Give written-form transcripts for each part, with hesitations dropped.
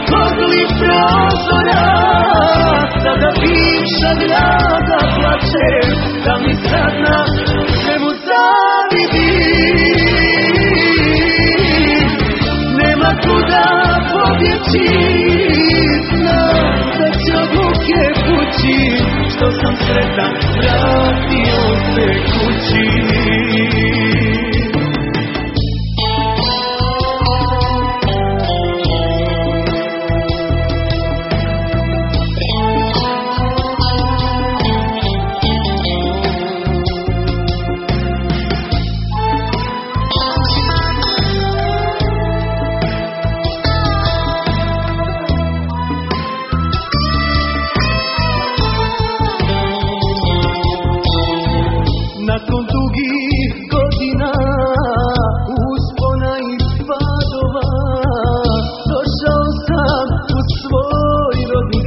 pogli prozora, sada bivša draga plače, da mi sad na svemu zavidi. Nema kuda pobjeći, znam da će od muke pući, što sam sretan, vratio se kući. Nakon dugih godina uspona i padova, došao sam u svoj rodni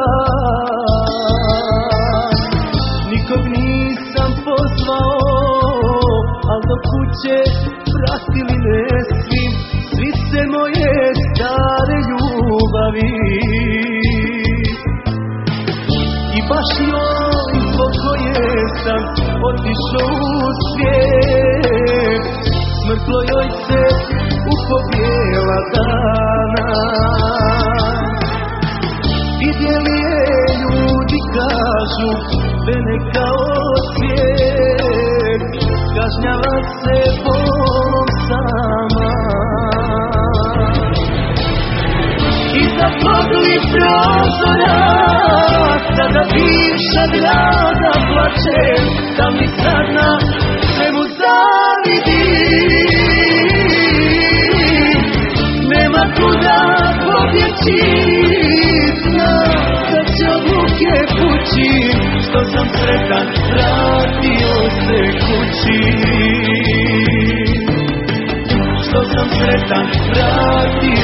grad. Nikog nisam pozvao, al do kuće pratili me svi se moje stare ljubavi. I baš njoj zbog koje sam otišao u svijet, smrtlo joj se u pobjela dana. Vidjeli je ljudi, kažu, mene kao svijet, kažnjava se bolom sama. Iza pogli prozora, sada bivša draga plače, da mi sad na svemu zavidi. Nema kuda pobjeći, znam da će od muke pući, što sam sretan, vratio se kući. Što sam sretan, vratio